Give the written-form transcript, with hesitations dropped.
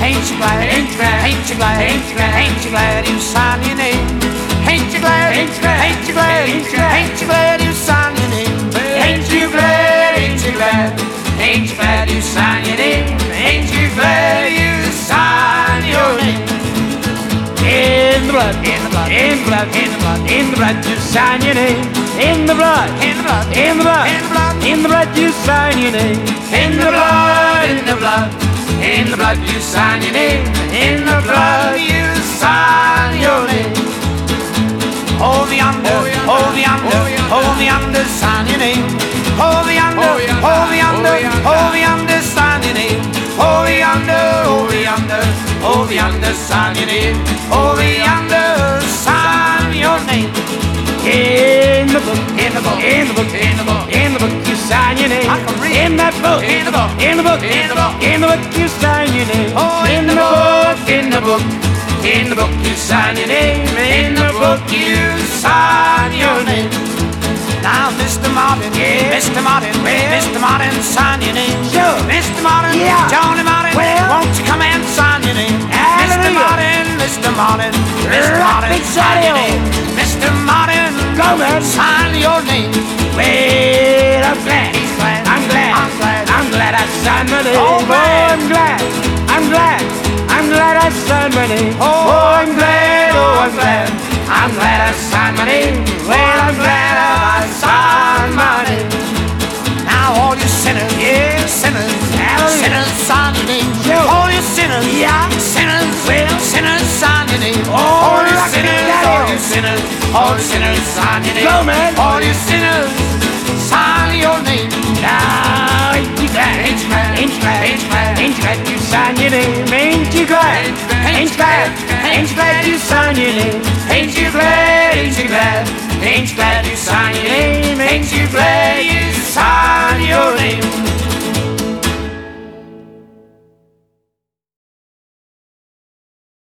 Ain't you glad? Ain't you glad? Ain't you glad? Ain't you glad? Ain't you glad you signed your name? Ain't you glad? Ain't you glad? Ain't you glad? Ain't you glad you signed your name? Ain't you glad? Ain't you glad? Ain't you glad you signed your name? Ain't you glad you signed your name? In the blood, in the blood, in the blood, in the blood, in the blood, you sign your name. In the blood, in the blood, in the blood, in the blood, in the blood, you sign your name. In the blood, in the blood, in the blood, you sign your name. In the blood, you sign your name. Hold me under, hold me under, hold me under, sign your name. Hold me under, hold me under, hold me under, sign your name. Hold me under, hold me under, hold me under, sign your name. Hold me under, sign your name. In the book, in the book, in the book, in the book, in the book, you sign your name. In that book, in the book, in the book, in the book, in the book, you sign your name. Oh, in the book, in the book, in the book, you sign your name. In the book, you sign your name. Now, Mr. Martin, yeah. Mr. Martin, well, Mr. Martin, sign your name. Sure. Mr. Martin, yeah. Johnny Martin, well, won't you come and sign your name? Mr. Martin, Mr. Martin, Mr. Martin, sign your name. Mr. Martin, go and sign your name. Well, I'm glad, he's glad, I'm glad, I'm glad, I'm glad I signed my name. Oh, I'm glad, I'm glad, I'm glad I signed my name. Oh, I'm glad, oh, I'm glad, I'm glad I signed my name. Well, I'm glad I signed my name. Now all you sinners, yeah, sinners, sinners, sign your name. All you sinners, yeah, sinners, well, sinners, sign your name. All you sinners, all you sinners, all you sinners, sign your name. Go, man. All you sinners, sign your name. Now, ain't you glad? Ain't you glad? Ain't you glad? Ain't you glad? Ain't you glad you sign your name? Ain't you glad? Ain't you glad? Ain't you glad you sign your name? Ain't you glad? Ain't you glad? Ain't you glad you sign your name? Ain't you glad you sign your name?